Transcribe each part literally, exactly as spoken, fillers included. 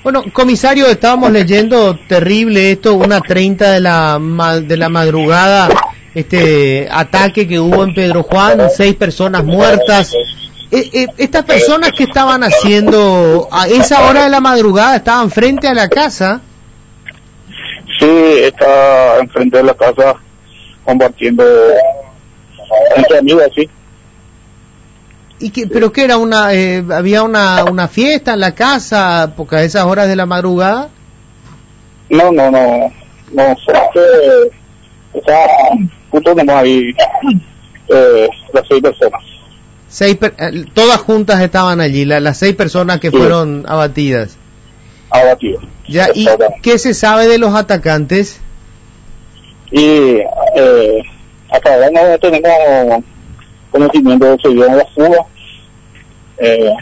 Bueno, comisario, estábamos leyendo terrible esto, una treinta de la ma- de la madrugada, este ataque que hubo en Pedro Juan, seis personas muertas. Eh, eh, estas personas que estaban haciendo a esa hora de la madrugada estaban frente a la casa. Sí, está enfrente de la casa compartiendo entre amigos, sí. ¿Y qué, pero qué era una eh, había una una fiesta en la casa porque a esas horas de la madrugada? No, no, no, no sé, que está justo nomás ahí eh, las seis personas. Seis per- eh, todas juntas estaban allí, la- las seis personas que Sí. fueron abatidas. Abatido. Ya, ¿y qué se sabe de los atacantes? Y eh, hasta ahora no tenemos conocimiento de si vieron la fuga. Eh,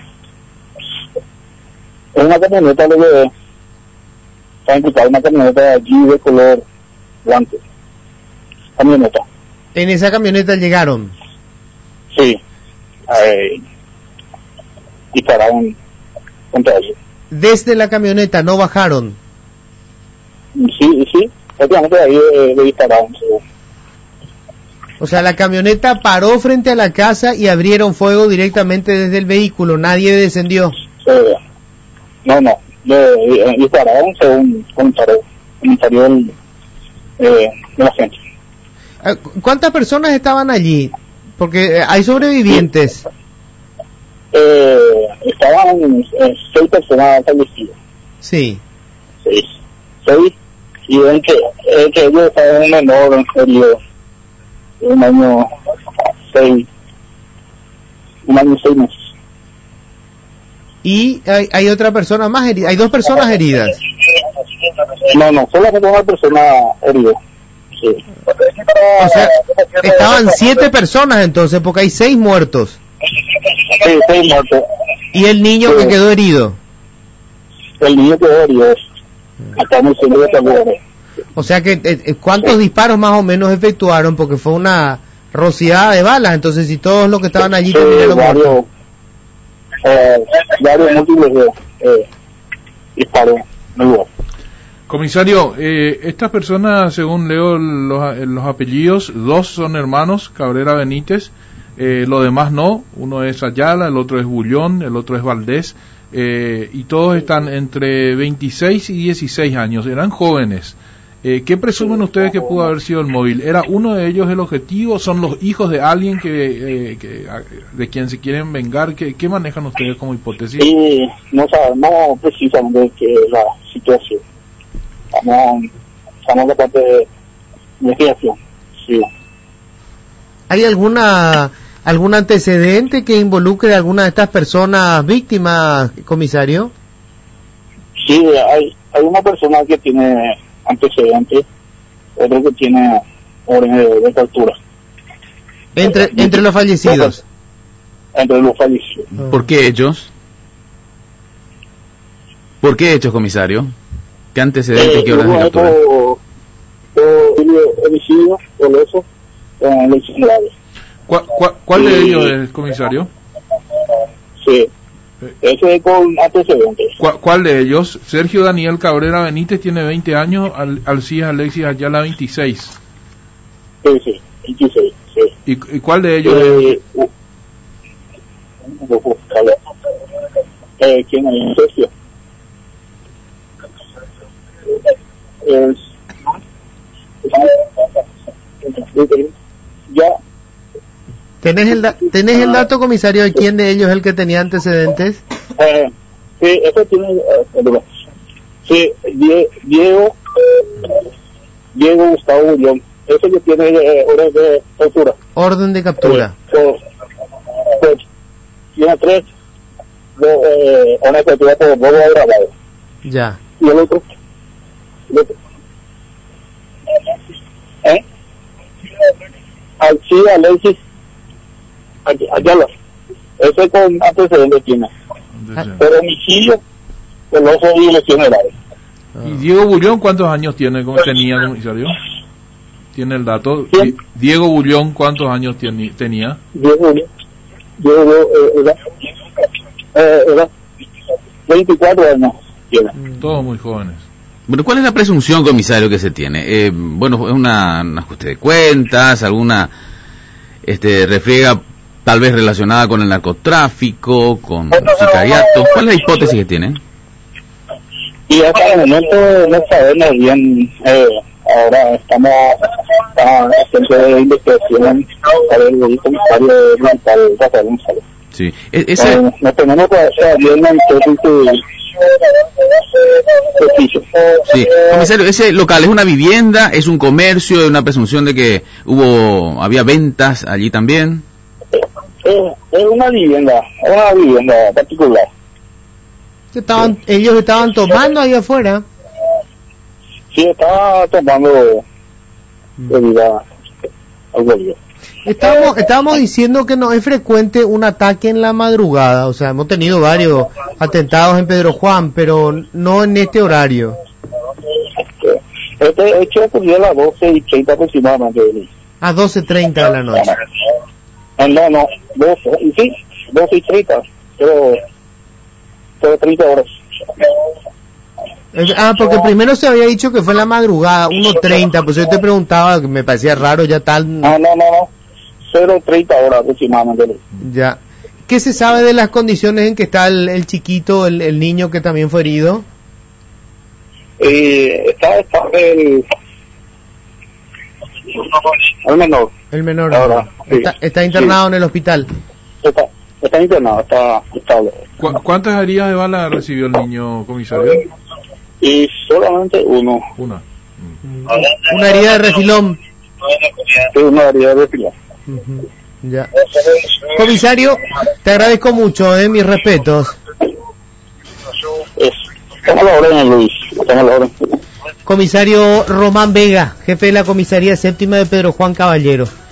es una camioneta, lo que está implicada, una camioneta allí de color blanco. Camioneta, En esa camioneta llegaron. sí. Eh, dispararon contra ellos. Desde la camioneta no bajaron. Sí, sí, prácticamente ahí eh, le dispararon. Sí. O sea, la camioneta paró frente a la casa y abrieron fuego directamente desde el vehículo. Nadie descendió. Eh, no, no, le eh, dispararon según comentario, comentario del, eh, de la gente. Eh, ¿cu- ¿Cuántas personas estaban allí? Porque eh, hay sobrevivientes. Eh, estaban eh, seis personas fallecidas, Sí. seis, seis, y entre, entre ellos estaba un menor herido, un año seis, un año seis meses. Y hay, hay otra persona más herida. Hay dos personas heridas. No, no, solamente una persona herida. Sí. O sea, estaban siete personas entonces, porque hay seis muertos. Sí, seis muertos. Y el niño que quedó herido. El niño quedó herido. Acá en el centro de salud. O sea que, eh, ¿cuántos disparos más o menos efectuaron? Porque fue una rociada de balas. Entonces, si todos los que estaban allí Sí, terminaron varios, muertos. eh, varios múltiples de, eh, disparos en el lugar. Comisario, eh, estas personas, según leo los, eh, los apellidos, dos son hermanos, Cabrera Benítez, eh, lo demás no, uno es Ayala, el otro es Bullón, el otro es Valdés, eh, y todos están entre veintiséis y dieciséis años, eran jóvenes. Eh, ¿Qué presumen ustedes que pudo haber sido el móvil? ¿Era uno de ellos el objetivo? ¿Son los hijos de alguien que, eh, que de quien se quieren vengar? ¿Qué, qué manejan ustedes como hipótesis? Y no sabemos precisamente qué es la situación. Estamos, estamos en la parte de investigación. Sí. ¿Hay alguna algún antecedente que involucre a alguna de estas personas víctimas, comisario? Sí, hay, hay una persona que tiene antecedentes, otro que tiene órdenes de, de captura. Entre entre los fallecidos. Entre los fallecidos. ¿Por qué hechos? ¿Por qué hechos, comisario? ¿Qué antecedentes, Eh, qué órdenes de captura? Todo, todo homicidio, doloso, con lesiones graves. ¿Cuál, cuál, cuál de ellos es, comisario? Sí, ese es con antecedentes. ¿Cuál, cuál de ellos? Sergio Daniel Cabrera Benítez tiene veinte años, Al, Alcides Alexis Ayala veintiséis. Sí, sí, veintiséis, sí. ¿Y, y cuál de ellos Eh, es? uh, uh, eh, ¿Quién es? Sergio. Es, ya. ¿Tenés el, da- ¿Tenés el dato, comisario, de quién de ellos es el que tenía antecedentes? Eh, sí, eso tiene. Eh, perdón. Sí, Die- Diego. Diego Gustavo Bullón. Ese que tiene eh, horas de captura. Orden de captura. Pues, pues, tiene tres. Dos, eh, una captura por robo agravado. Ya. Y el otro. El otro. ¿Eh? Alcida Alexis Ayala. Ese con antecedentes tiene. Pero homicidio, doloso y lesiones graves. ¿Y Diego Bullón cuántos años tiene? ¿Cómo tenía, comisario? ¿Tiene el dato? ¿Quién? Diego Bullón, ¿cuántos años tiene, tenía? Diego, Diego, eh, era, eh, era veinticuatro años. tienen. Todos muy jóvenes. Bueno, ¿cuál es la presunción, comisario, que se tiene? Eh, bueno, es una, un ajuste de cuentas, alguna este, refriega tal vez relacionada con el narcotráfico, con sicariato. ¿Cuál es la hipótesis que tienen? Y hasta el momento no sabemos bien, eh, ahora estamos en centro de investigación para el comisario Rafael Rafael González. Sí, e- ese... No, no tenemos todavía una hipótesis preciso. Sí, comisario, ese local es una vivienda, es un comercio, es una presunción de que hubo, había ventas allí también. Es, es una vivienda, es una vivienda particular. Estaban, ellos estaban tomando ahí afuera. Sí, estaba tomando bebida alcohólica. Estábamos, estábamos diciendo que no es frecuente un ataque en la madrugada, o sea, hemos tenido varios atentados en Pedro Juan, pero no en este horario. Este hecho ocurrió a las doce y treinta aproximadamente. A doce treinta de la noche. Ah, no, no, doce, sí, doce y treinta, pero, pero treinta horas. Eh, Ah, porque primero se había dicho que fue en la madrugada, uno treinta, pues yo te preguntaba, que me parecía raro ya tal. Ah, no, no, no, cero treinta horas aproximadamente. Ya. ¿Qué se sabe de las condiciones en que está el, el chiquito, el, el niño que también fue herido? Eh, está, está el, el menor, El menor. Ahora, sí. Está, está internado Sí. en el hospital. está, está internado, está estable. ¿Cu- ¿Cuántas heridas de bala recibió el niño, comisario? Y solamente uno, Una. Una herida de refilón. es una herida de fila. Ujú, ya. Comisario, te agradezco mucho, eh, mis respetos. Es, estamos a la orden, Luis, estamos a la orden. Comisario Román Vega, jefe de la comisaría séptima de Pedro Juan Caballero.